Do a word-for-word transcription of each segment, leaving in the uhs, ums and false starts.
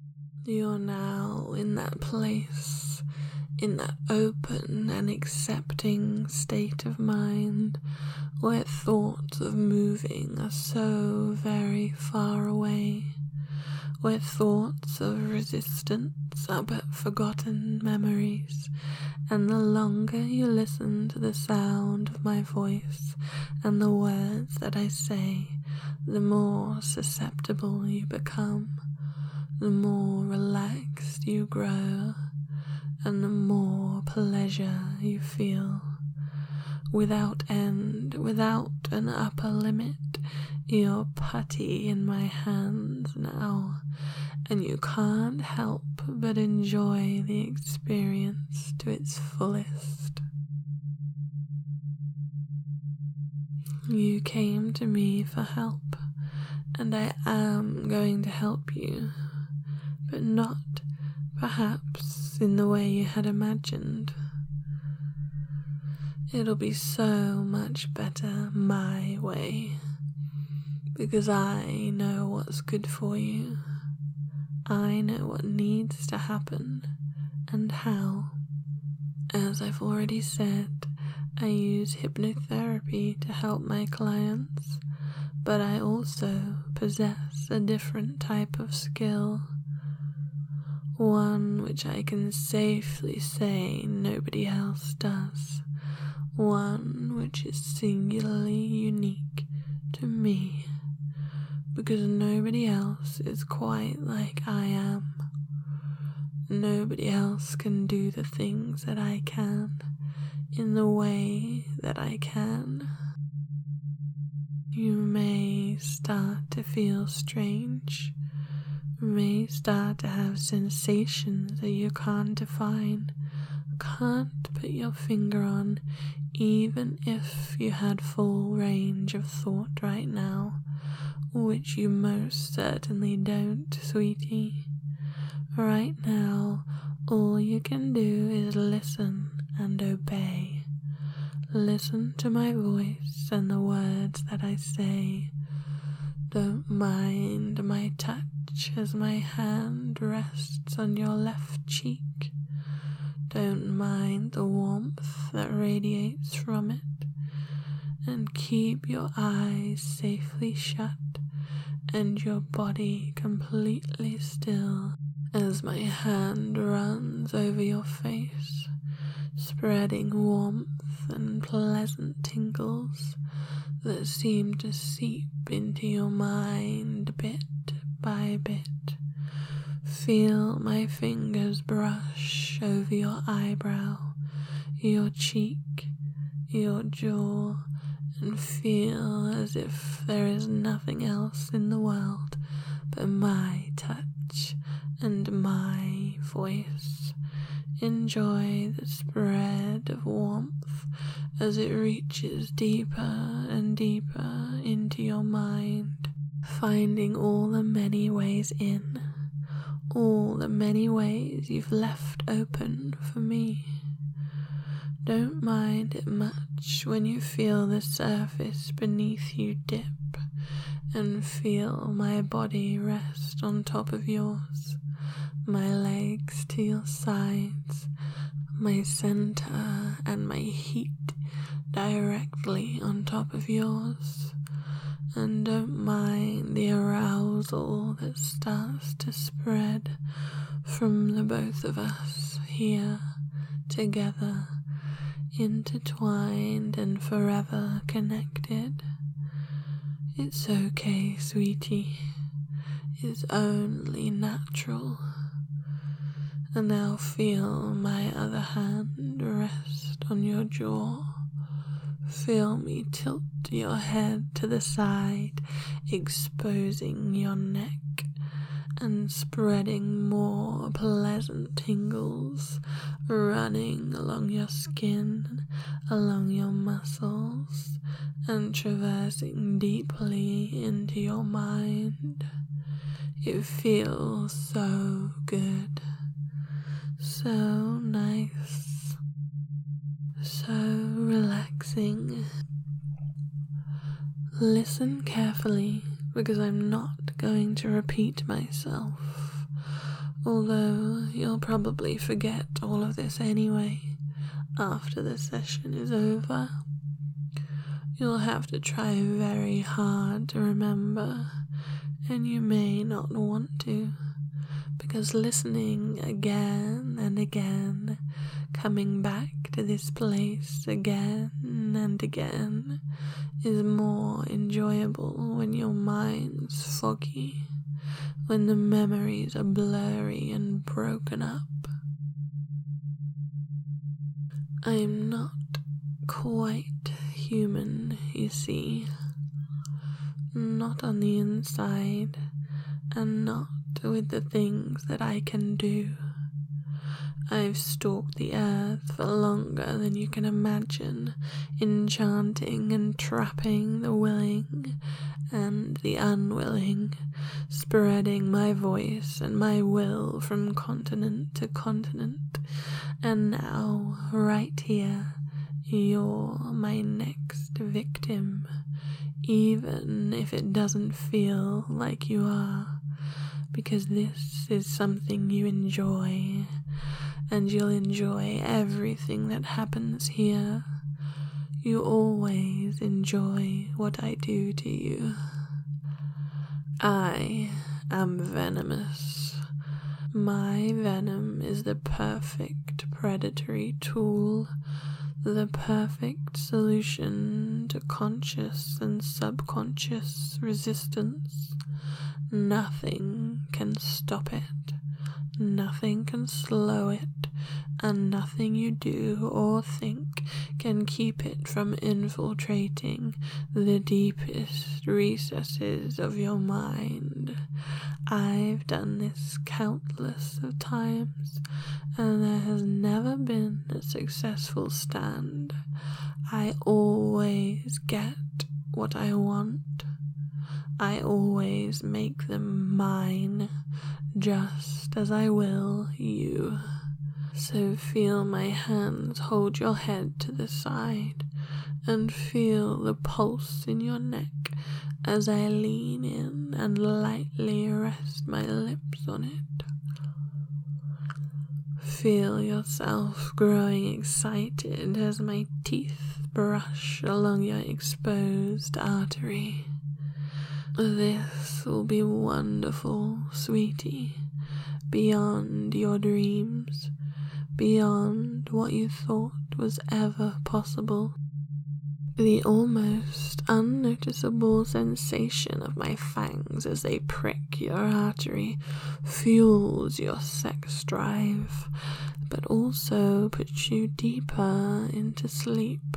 You're now in that place, in that open and accepting state of mind where thoughts of moving are so very far away, where thoughts of resistance are but forgotten memories, and the longer you listen to the sound of my voice and the words that I say, the more susceptible you become, the more relaxed you grow, and the more pleasure you feel. Without end, without an upper limit, you're putty in my hands now, and you can't help but enjoy the experience to its fullest. You came to me for help, and I am going to help you, but not, perhaps, in the way you had imagined. It'll be so much better my way, because I know what's good for you. I know what needs to happen and how. As I've already said, I use hypnotherapy to help my clients, but I also possess a different type of skill, one which I can safely say nobody else does. One which is singularly unique to me, because nobody else is quite like I am. Nobody else can do the things that I can, in the way that I can. You may start to feel strange, may start to have sensations that you can't define, can't put your finger on, even if you had full range of thought right now, which you most certainly don't, sweetie. Right now, all you can do is listen and obey. Listen to my voice and the words that I say. Don't mind my touch as my hand rests on your left cheek. Don't mind the warmth that radiates from it, and keep your eyes safely shut and your body completely still as my hand runs over your face, spreading warmth and pleasant tingles that seem to seep into your mind bit by bit. Feel my fingers brush over your eyebrow, your cheek, your jaw, and feel as if there is nothing else in the world but my touch and my voice. Enjoy the spread of warmth as it reaches deeper and deeper into your mind, finding all the many ways in, all the many ways you've left open for me. Don't mind it much when you feel the surface beneath you dip and feel my body rest on top of yours, my legs to your sides, my center and my heat directly on top of yours. And don't mind the arousal that starts to spread from the both of us here together, intertwined and forever connected. It's okay, sweetie. It's only natural. And now feel my other hand rest on your jaw. Feel me tilt your head to the side, exposing your neck and spreading more pleasant tingles running along your skin, along your muscles, and traversing deeply into your mind. It feels so good, so nice, so relaxing. Listen carefully, because I'm not going to repeat myself. Although you'll probably forget all of this anyway after the session is over. You'll have to try very hard to remember, and you may not want to, because listening again and again, coming back to this place again and again, is more enjoyable when your mind's foggy, when the memories are blurry and broken up. I'm not quite human, you see. Not on the inside, and not with the things that I can do. I've stalked the earth for longer than you can imagine, enchanting and trapping the willing and the unwilling, spreading my voice and my will from continent to continent, and now, right here, you're my next victim, even if it doesn't feel like you are, because this is something you enjoy, and you'll enjoy everything that happens here. You always enjoy what I do to you. I am venomous. My venom is the perfect predatory tool, the perfect solution to conscious and subconscious resistance. Nothing can stop it. Nothing can slow it, and nothing you do or think can keep it from infiltrating the deepest recesses of your mind. I've done this countless of times, and there has never been a successful stand. I always get what I want. I always make them mine, just as I will you. So feel my hands hold your head to the side, and feel the pulse in your neck as I lean in and lightly rest my lips on it. Feel yourself growing excited as my teeth brush along your exposed artery. This will be wonderful, sweetie, beyond your dreams, beyond what you thought was ever possible. The almost unnoticeable sensation of my fangs as they prick your artery fuels your sex drive, but also puts you deeper into sleep,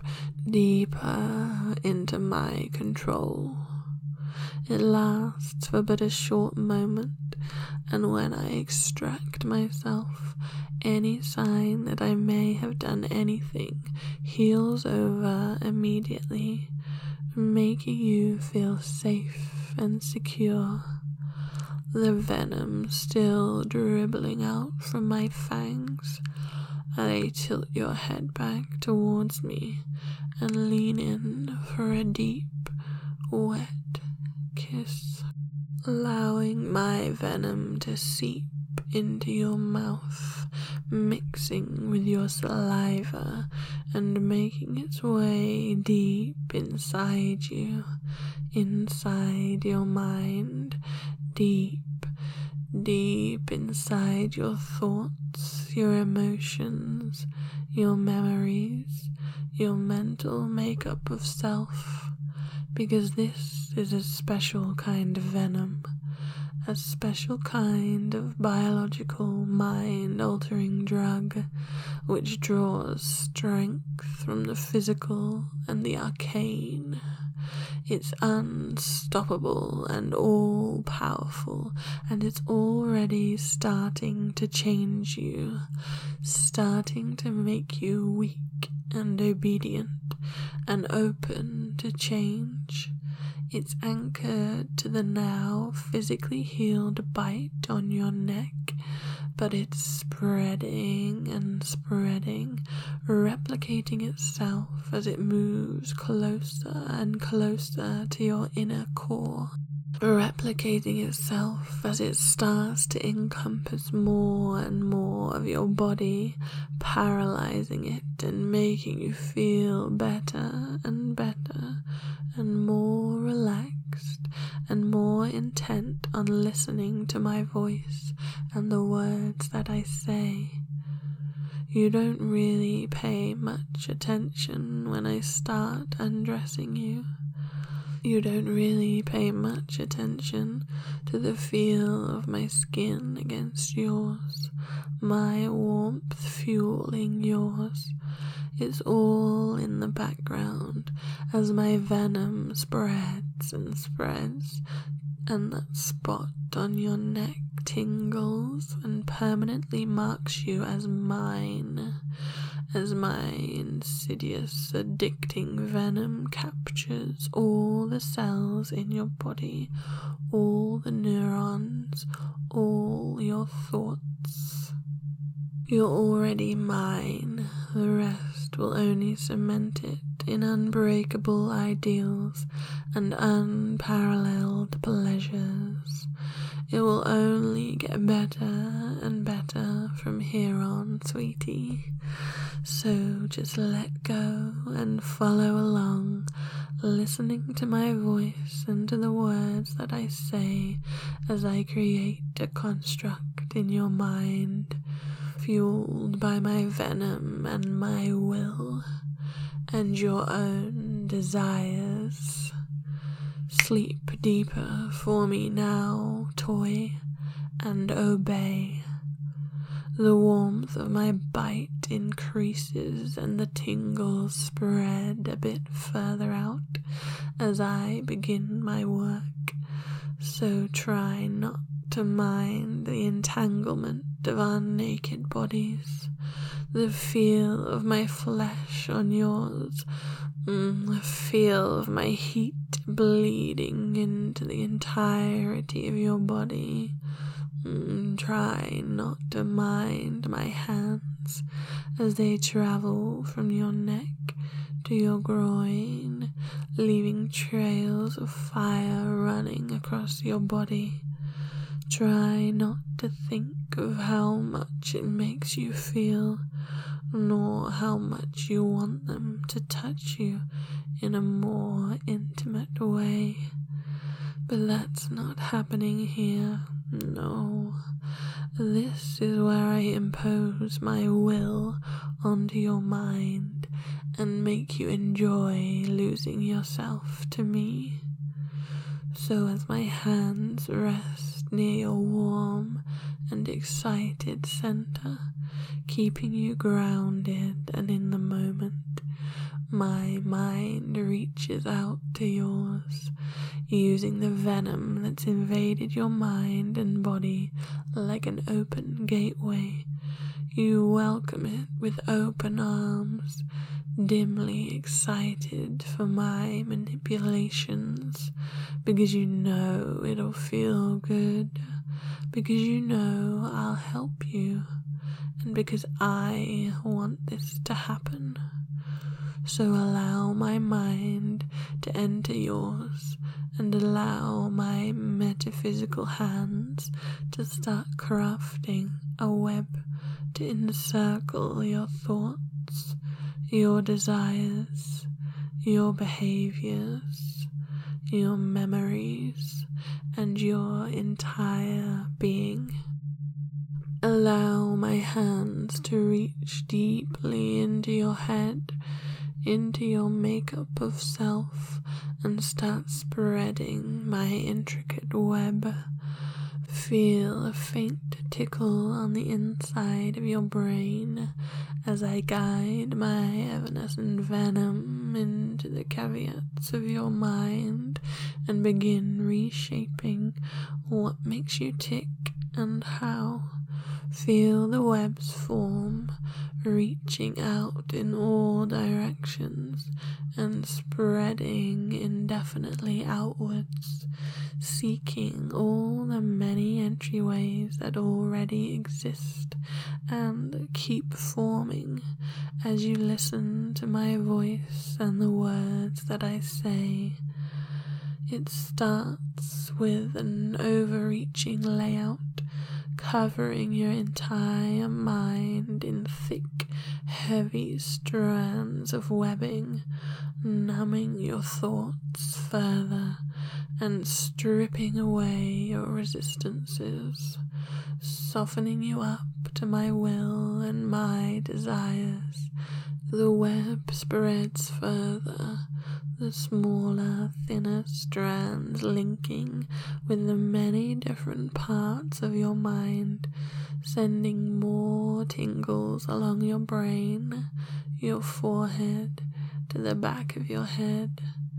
deeper into my control. It lasts for but a short moment, and when I extract myself, any sign that I may have done anything heals over immediately, making you feel safe and secure. The venom still dribbling out from my fangs, I tilt your head back towards me and lean in for a deep, wet kiss, allowing my venom to seep into your mouth, mixing with your saliva and making its way deep inside you, inside your mind, deep, deep inside your thoughts, your emotions, your memories, your mental makeup of self, because this is a special kind of venom, a special kind of biological mind-altering drug which draws strength from the physical and the arcane. It's unstoppable and all-powerful, and it's already starting to change you, starting to make you weak and obedient and open to change. It's anchored to the now physically healed bite on your neck, but it's spreading and spreading, replicating itself as it moves closer and closer to your inner core. replicating itself as it starts to encompass more and more of your body, paralyzing it and making you feel better and better and more relaxed and more intent on listening to my voice and the words that I say. You don't really pay much attention when I start undressing you. You don't really pay much attention to the feel of my skin against yours, my warmth fueling yours. It's all in the background as my venom spreads and spreads, and that spot on your neck tingles and permanently marks you as mine, as my insidious, addicting venom captures all the cells in your body, all the neurons, all your thoughts. You're already mine. The rest will only cement it in unbreakable ideals and unparalleled pleasures. It will only get better and better from here on, sweetie. So just let go and follow along, listening to my voice and to the words that I say as I create a construct in your mind, fueled by my venom and my will and your own desires. Sleep deeper for me now, toy, and obey. The warmth of my bite increases and the tingles spread a bit further out as I begin my work, so try not to mind the entanglement of our naked bodies, the feel of my flesh on yours, mm, the feel of my heat bleeding into the entirety of your body. Mm, try not to mind my hands as they travel from your neck to your groin, leaving trails of fire running across your body. Try not to think of how much it makes you feel, nor how much you want them to touch you in a more intimate way. But that's not happening here. No, this is where I impose my will onto your mind and make you enjoy losing yourself to me. So as my hands rest near your warm and excited center, keeping you grounded and in the moment, my mind reaches out to yours, using the venom that's invaded your mind and body like an open gateway. You welcome it with open arms, dimly excited for my manipulations, because you know it'll feel good, because you know I'll help you, and because I want this to happen. So allow my mind to enter yours, and allow my metaphysical hands to start crafting a web to encircle your thoughts, your desires, your behaviors, your memories, and your entire being. Allow my hands to reach deeply into your head, into your makeup of self, and start spreading my intricate web. Feel a faint tickle on the inside of your brain as I guide my evanescent venom into the caveats of your mind and begin reshaping what makes you tick and how. Feel the webs form, reaching out in all directions and spreading indefinitely outwards, seeking all the many entryways that already exist and keep forming as you listen to my voice and the words that I say. It starts with an overreaching layout, covering your entire mind in thick, heavy strands of webbing, numbing your thoughts further and stripping away your resistances, softening you up to my will and my desires. The web spreads further, the smaller, thinner strands linking with the many different parts of your mind, sending more tingles along your brain, your forehead, to the back of your head.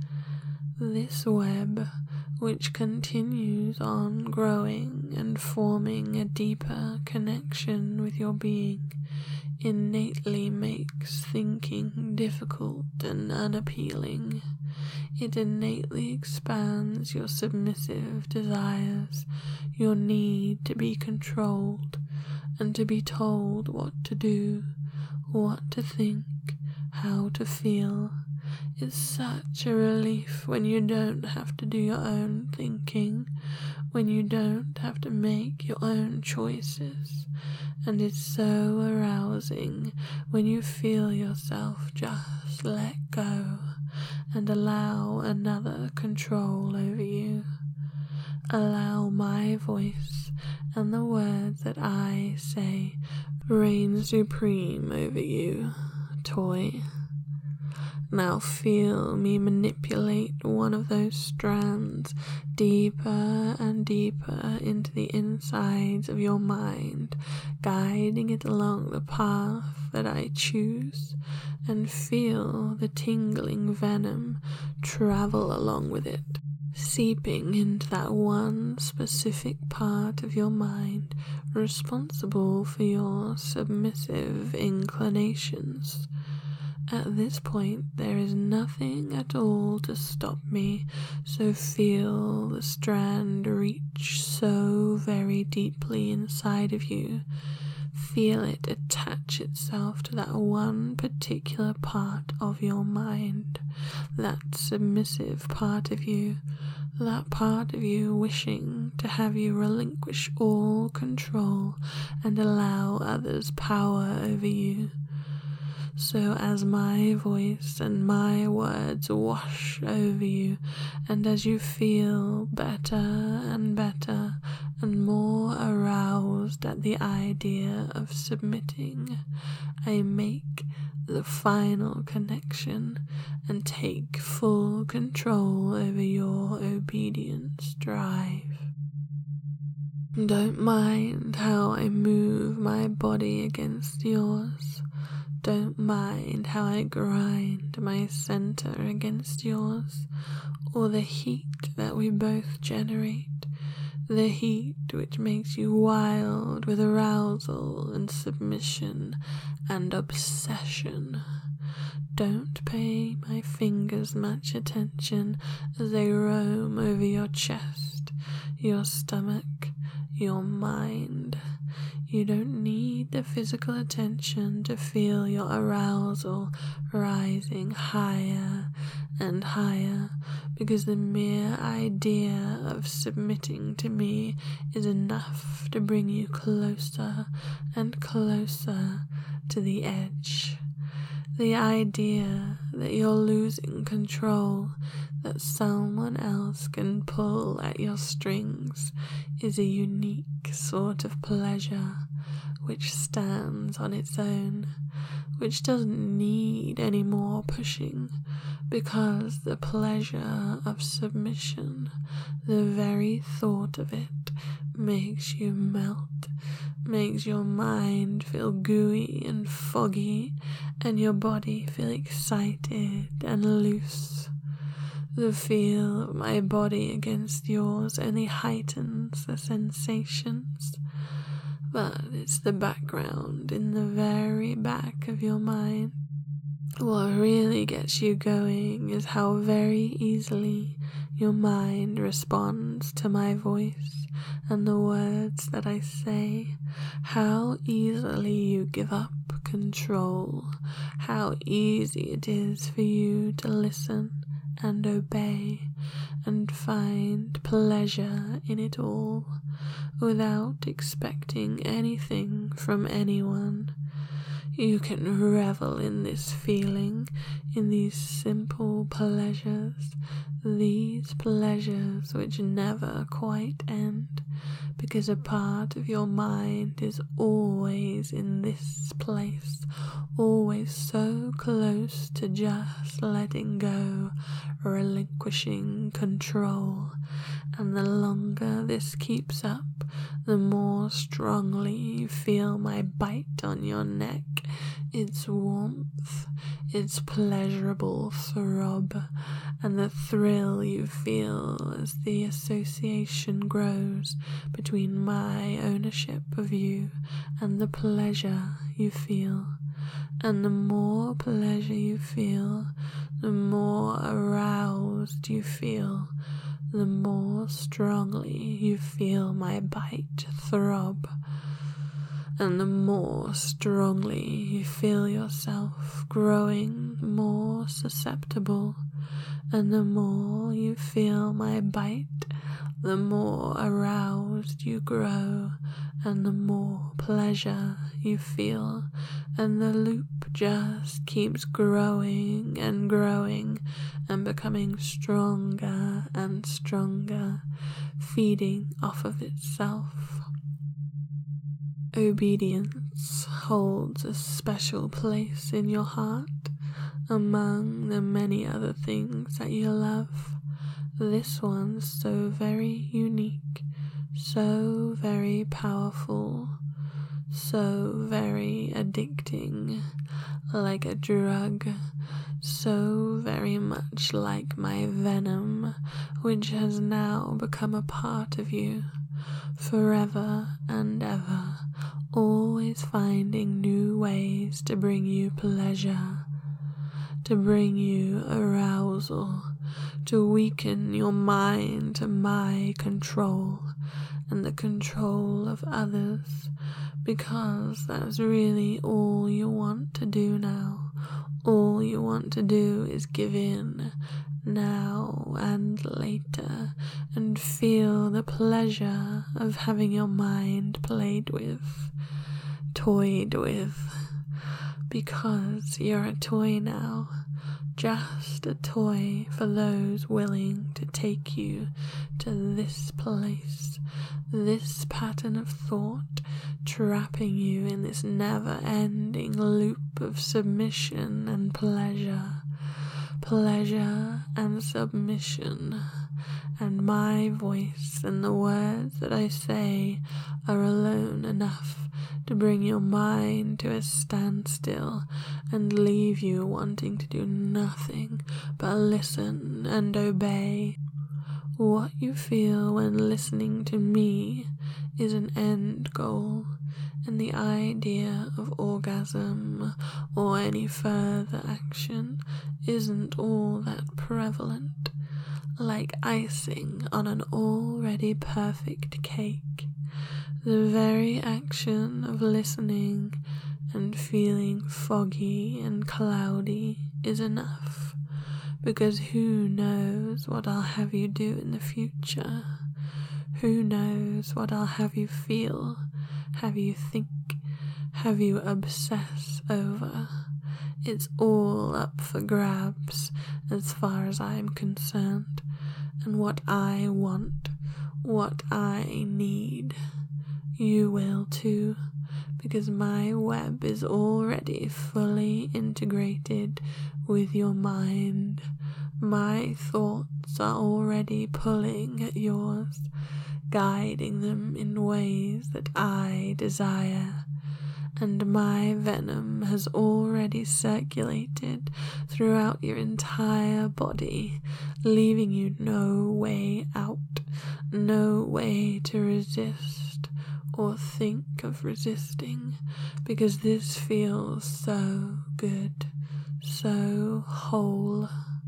This web, which continues on growing and forming a deeper connection with your being, innately makes thinking difficult and unappealing. It innately expands your submissive desires, your need to be controlled and to be told what to do, what to think, how to feel. It's such a relief when you don't have to do your own thinking, when you don't have to make your own choices, and it's so arousing when you feel yourself just let go and allow another control over you. Allow my voice and the words that I say reign supreme over you, toy. Now feel me manipulate one of those strands deeper and deeper into the insides of your mind, guiding it along the path that I choose, and feel the tingling venom travel along with it, seeping into that one specific part of your mind responsible for your submissive inclinations. At this point, there is nothing at all to stop me, so feel the strand reach so very deeply inside of you. Feel it attach itself to that one particular part of your mind, that submissive part of you, that part of you wishing to have you relinquish all control and allow others power over you. So as my voice and my words wash over you, and as you feel better and better and more aroused at the idea of submitting, I make the final connection and take full control over your obedience drive. Don't mind how I move my body against yours. Don't mind how I grind my center against yours, or the heat that we both generate, the heat which makes you wild with arousal and submission and obsession. Don't pay my fingers much attention as they roam over your chest, your stomach, your mind. You don't need the physical attention to feel your arousal rising higher and higher, because the mere idea of submitting to me is enough to bring you closer and closer to the edge. The idea that you're losing control, that someone else can pull at your strings, is a unique sort of pleasure which stands on its own, which doesn't need any more pushing, because the pleasure of submission, the very thought of it, makes you melt, makes your mind feel gooey and foggy, and your body feel excited and loose. The feel of my body against yours only heightens the sensations, but it's the background in the very back of your mind. What really gets you going is how very easily your mind responds to my voice and the words that I say, how easily you give up control, how easy it is for you to listen and obey and find pleasure in it all without expecting anything from anyone. You can revel in this feeling, in these simple pleasures, these pleasures which never quite end, because a part of your mind is always in this place, always so close to just letting go, relinquishing control. And the longer this keeps up, the more strongly you feel my bite on your neck, its warmth, its pleasurable throb, and the thrill you feel as the association grows between my ownership of you and the pleasure you feel. And the more pleasure you feel, the more aroused you feel, the more strongly you feel my bite throb, and the more strongly you feel yourself growing more susceptible, and the more you feel my bite, the more aroused you grow, and the more pleasure you feel, and the loop just keeps growing and growing and becoming stronger and stronger, feeding off of itself. Obedience holds a special place in your heart among the many other things that you love. This one's so very unique, so very powerful, so very addicting, like a drug, so very much like my venom, which has now become a part of you, forever and ever, always finding new ways to bring you pleasure, to bring you arousal, to weaken your mind to my control and the control of others, because that's really all you want to do now. All you want to do is give in now and later and feel the pleasure of having your mind played with, toyed with, because you're a toy now, just a toy for those willing to take you to this place, this pattern of thought, trapping you in this never-ending loop of submission and pleasure, pleasure and submission. And my voice and the words that I say are alone enough to bring your mind to a standstill and leave you wanting to do nothing but listen and obey. What you feel when listening to me is an end goal, and the idea of orgasm or any further action isn't all that prevalent, like icing on an already perfect cake. The very action of listening and feeling foggy and cloudy is enough, because who knows what I'll have you do in the future? Who knows what I'll have you feel, have you think, have you obsess over? It's all up for grabs as far as I'm concerned, and what I want, what I need, you will too, because my web is already fully integrated with your mind. My thoughts are already pulling at yours, guiding them in ways that I desire, and my venom has already circulated throughout your entire body, leaving you no way out, no way to resist or think of resisting, because this feels so good, so whole,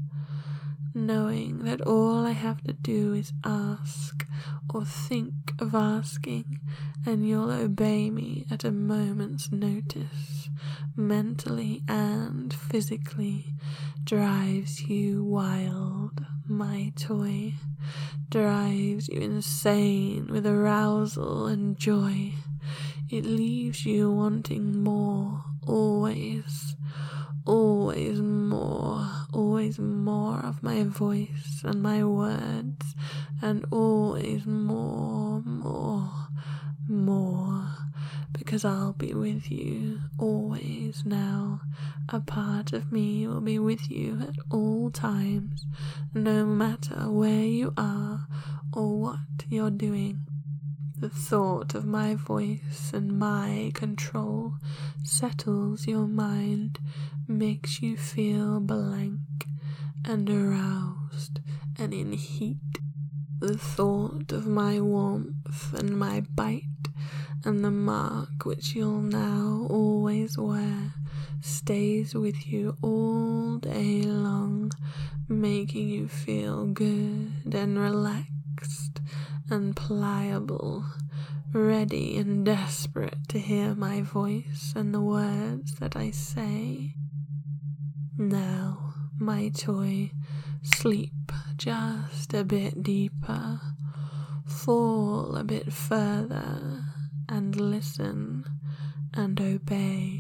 knowing that all I have to do is ask or think of asking, and you'll obey me at a moment's notice, mentally and physically, drives you wild, my toy, drives you insane with arousal and joy. It leaves you wanting more, always, always more, always more of my voice and my words, and always more, more, more, because I'll be with you always now. A part of me will be with you at all times, no matter where you are or what you're doing. The thought of my voice and my control settles your mind, makes you feel blank and aroused and in heat. The thought of my warmth and my bite and the mark which you'll now always wear stays with you all day long, making you feel good and relaxed and pliable, ready and desperate to hear my voice and the words that I say. Now, my toy, sleep just a bit deeper, fall a bit further, and listen and obey.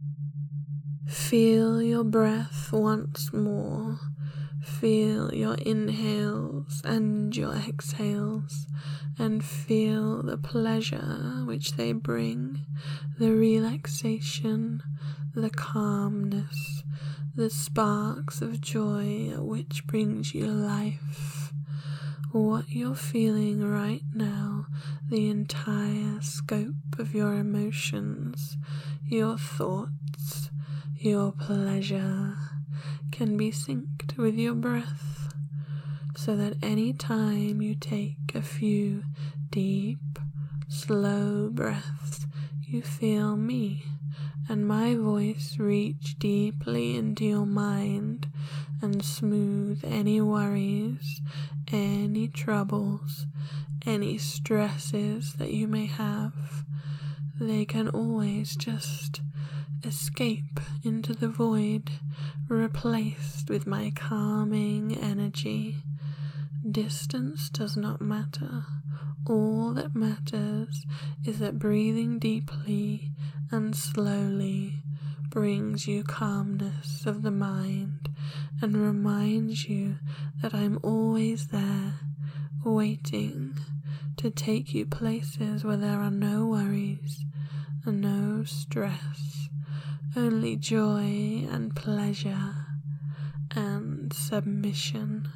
Feel your breath once more. Feel your inhales and your exhales, and feel the pleasure which they bring, the relaxation, the calmness, the sparks of joy which brings you life. What you're feeling right now, the entire scope of your emotions, your thoughts, your pleasure, can be synced with your breath, so that any time you take a few deep, slow breaths, you feel me and my voice reach deeply into your mind and smooth any worries, any troubles, any stresses that you may have. They can always just escape into the void, replaced with my calming energy. Distance does not matter. All that matters is that breathing deeply and slowly brings you calmness of the mind and reminds you that I'm always there, waiting to take you places where there are no worries and no stress, only joy and pleasure and submission.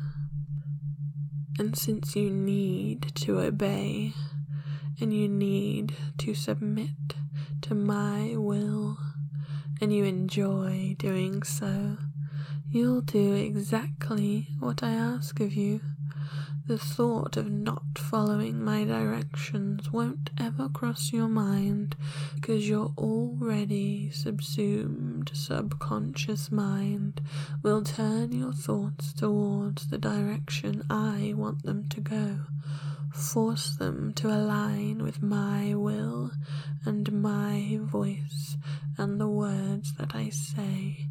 And since you need to obey and you need to submit to my will, and you enjoy doing so, you'll do exactly what I ask of you. The thought of not following my directions won't ever cross your mind, because your already subsumed subconscious mind will turn your thoughts towards the direction I want them to go, force them to align with my will and my voice and the words that I say.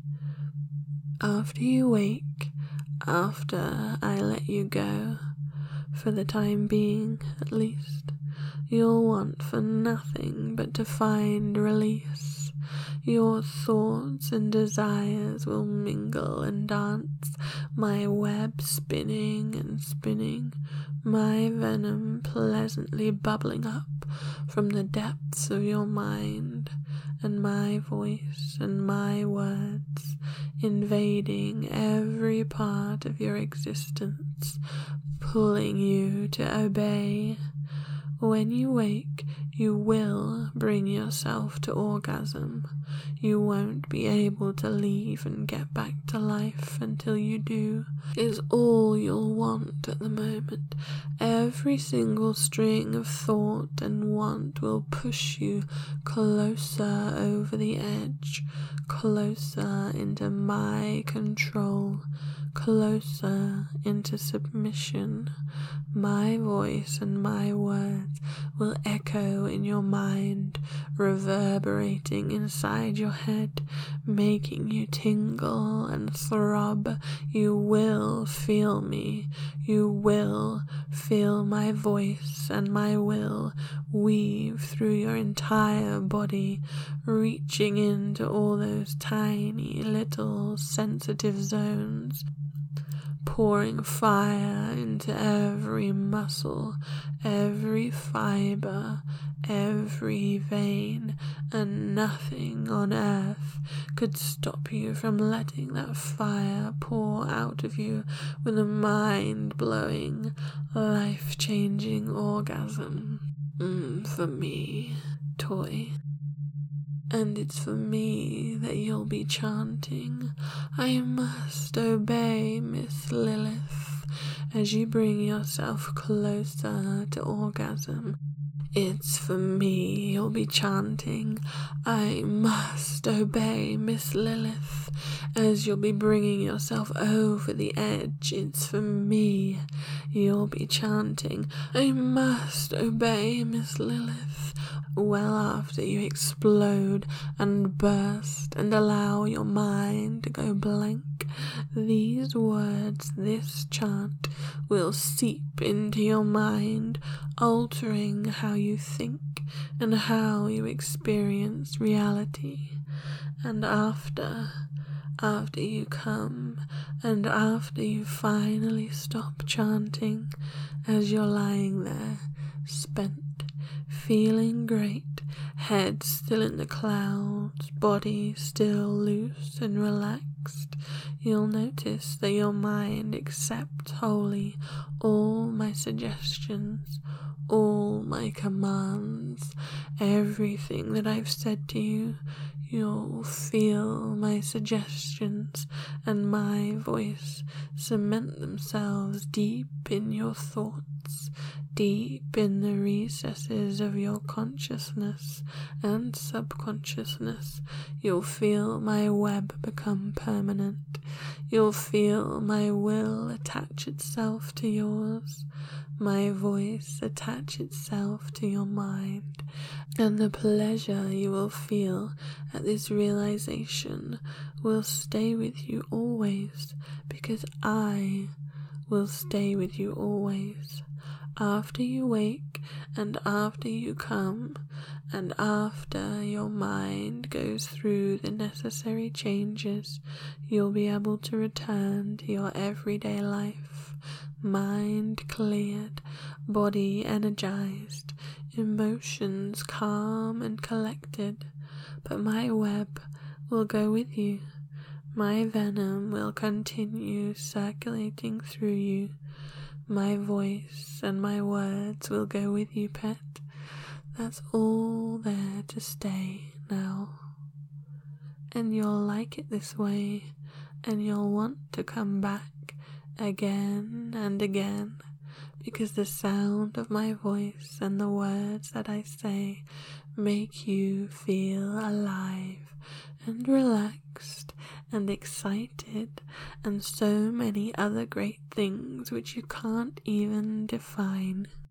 After you wake, after I let you go, for the time being at least, you'll want for nothing but to find release. Your thoughts and desires will mingle and dance, my web spinning and spinning, my venom pleasantly bubbling up from the depths of your mind, and my voice and my words invading every part of your existence, pulling you to obey. When you wake, you will bring yourself to orgasm. You won't be able to leave and get back to life until you do. Is all you'll want at the moment. Every single string of thought and want will push you closer over the edge, closer into my control, closer into submission. My voice and my words will echo in your mind, reverberating inside your head, making you tingle and throb. You will feel me. You will feel my voice and my will weave through your entire body, reaching into all those tiny little sensitive zones, pouring fire into every muscle, every fiber, every vein, and nothing on earth could stop you from letting that fire pour out of you with a mind-blowing, life-changing orgasm. Mm, for me, toy. And it's for me that you'll be chanting, I must obey, Miss Lilith, as you bring yourself closer to orgasm. It's for me you'll be chanting, I must obey, Miss Lilith, as you'll be bringing yourself over the edge. It's for me you'll be chanting, I must obey, Miss Lilith, well after you explode and burst and allow your mind to go blank. These words, this chant, will seep into your mind, altering how you think and how you experience reality. And after, after you come, and after you finally stop chanting, as you're lying there, spent, feeling great, head still in the clouds, body still loose and relaxed, you'll notice that your mind accepts wholly all my suggestions, all my commands, everything that I've said to you. You'll feel my suggestions and my voice cement themselves deep in your thoughts, deep in the recesses of your consciousness and subconsciousness. You'll feel my web become permanent. You'll feel my will attach itself to yours, my voice attach itself to your mind, and the pleasure you will feel at this realization will stay with you always, because I will stay with you always. After you wake, and after you come, and after your mind goes through the necessary changes, you'll be able to return to your everyday life, mind cleared, body energized, emotions calm and collected. But my web will go with you. My venom will continue circulating through you. My voice and my words will go with you, pet. That's all there to stay now. And you'll like it this way, and you'll want to come back again and again, because the sound of my voice and the words that I say make you feel alive and relaxed and excited, and so many other great things which you can't even define.